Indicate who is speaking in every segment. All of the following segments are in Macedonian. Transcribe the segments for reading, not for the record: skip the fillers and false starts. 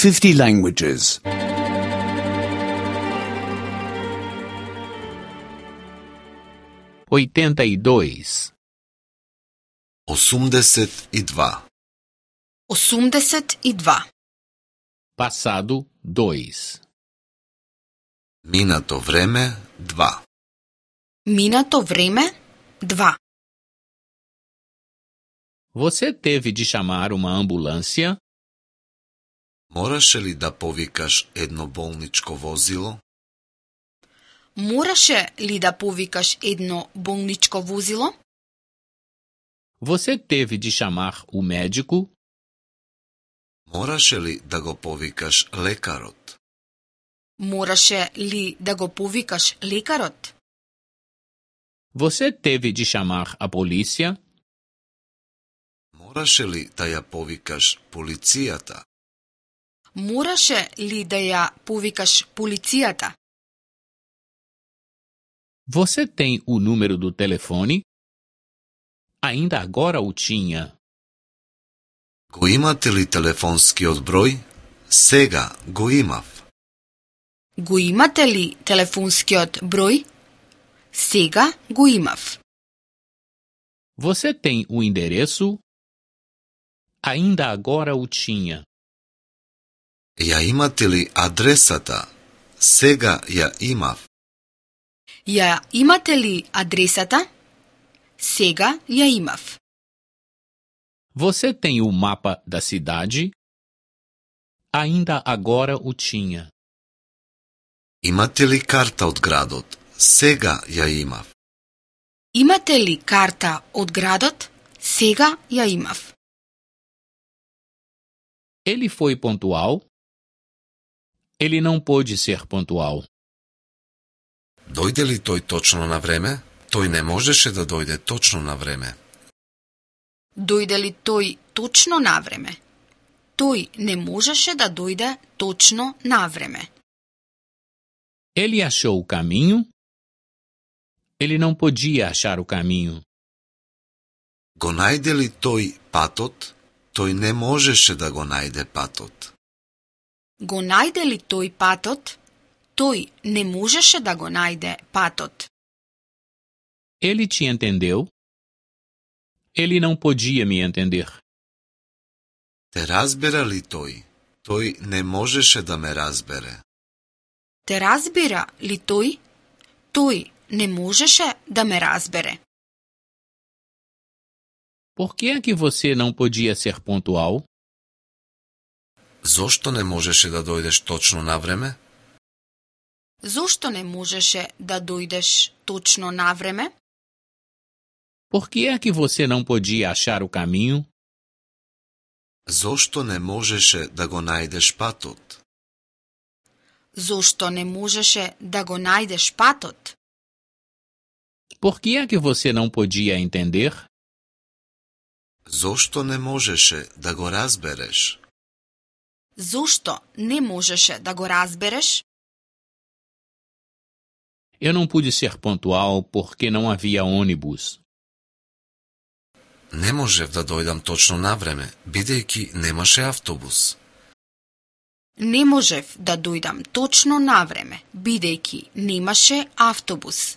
Speaker 1: 50 languages.
Speaker 2: 82.
Speaker 3: 82.
Speaker 4: 82.
Speaker 2: Passado 2.
Speaker 3: Минато време 2.
Speaker 4: Минато време 2.
Speaker 2: Você teve de chamar uma ambulância?
Speaker 3: Мораше ли да повикаш едно болничко возило?
Speaker 4: Мораше ли да повикаш едно болничко возило?
Speaker 2: Você teve de chamar o médico?
Speaker 3: Мораше ли да го повикаш лекарот?
Speaker 4: Мораше ли да го повикаш лекарот?
Speaker 2: Você teve de chamar a polícia?
Speaker 3: Мораше ли да ја повикаш полицијата?
Speaker 4: Мораше ли да ја повикаш полицијата?
Speaker 2: Você tem o número do telefone? Ainda agora o tinha.
Speaker 3: Го имате ли телефонскиот број? Сега го имав.
Speaker 4: Го имате ли телефонскиот број? Сега го имав.
Speaker 2: Você tem o endereço? Ainda agora o tinha.
Speaker 3: Ја имате ли адресата? Сега ја имав.
Speaker 4: Ја имате ли адресата? Сега ја имав.
Speaker 2: Você tem o mapa da cidade? Ainda agora o tinha.
Speaker 3: Имате ли карта од градот? Сега ја имав.
Speaker 4: Имате ли карта од градот? Сега ја имав.
Speaker 2: Ele foi pontual? Ele não pôde ser pontual.
Speaker 3: Дојде ли тој точно на време? Тој не можеше да дојде точно на време.
Speaker 4: Дојде ли тој точно на време? Тој не можеше да дојде точно на време.
Speaker 2: Ele achou o caminho? Ele não podia achar o caminho.
Speaker 3: Го најде ли тој патот? Тој не можеше да го најде патот.
Speaker 4: Го најде ли тој патот? Тој не можеше да го најде патот.
Speaker 2: Ele te entendeu? Ele não podia me entender.
Speaker 3: Те разбера ли тој? Тој не можеше да ме разбере.
Speaker 4: Те разбира ли тој? Тој не можеше да ме разбере.
Speaker 2: Por que é que você não podia ser pontual?
Speaker 3: Зошто не можеше да дојдеш точно на време?
Speaker 4: Зошто не можеше да дојдеш точно на време?
Speaker 2: Por que é que você não podia achar o caminho?
Speaker 3: Зошто не можеше да го најдеш патот?
Speaker 4: Зошто не можеше да го најдеш патот?
Speaker 2: Por que é que você não podia entender?
Speaker 3: Зошто не можеше да го разбереш?
Speaker 4: Зошто не можеше да го разбереш?
Speaker 2: Eu não pude ser pontual porque não havia ônibus.
Speaker 3: Не можев да дојдам точно на време, бидејќи немаше автобус.
Speaker 4: Не можев да дојдам точно на време, бидејќи немаше автобус.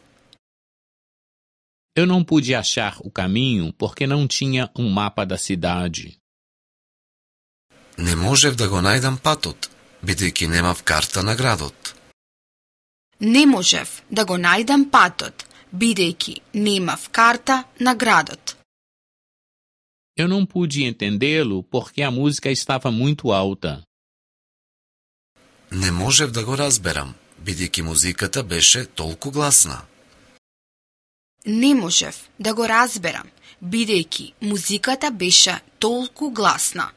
Speaker 2: Eu não pude achar o caminho porque não tinha um mapa da cidade.
Speaker 3: Не можев да го најдам патот, бидејќи немав карта на градот.
Speaker 4: Не можев да го најдам патот, бидејќи немав карта на градот.
Speaker 2: Eu não pude entendê-lo porque a música estava muito alta.
Speaker 3: Не можев да го разберам, бидејќи музиката беше толку гласна.
Speaker 4: Не можев да го разберам, бидејќи музиката беше толку гласна.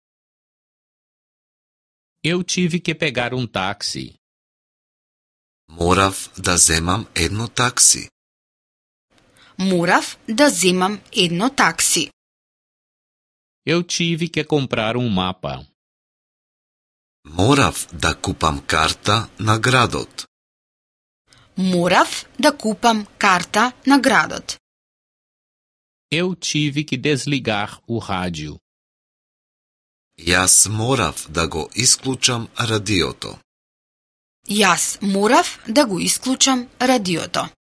Speaker 2: Eu tive que pegar um táxi.
Speaker 3: Морав да земам едно такси.
Speaker 4: Морав да земам едно такси.
Speaker 2: Eu tive que comprar um mapa.
Speaker 3: Морав да купам карта на градот.
Speaker 4: Морав да купам карта на градот.
Speaker 2: Eu tive que desligar o rádio.
Speaker 3: Јас морав да го исклучам радиото.
Speaker 4: Јас морав да го исклучам радиото.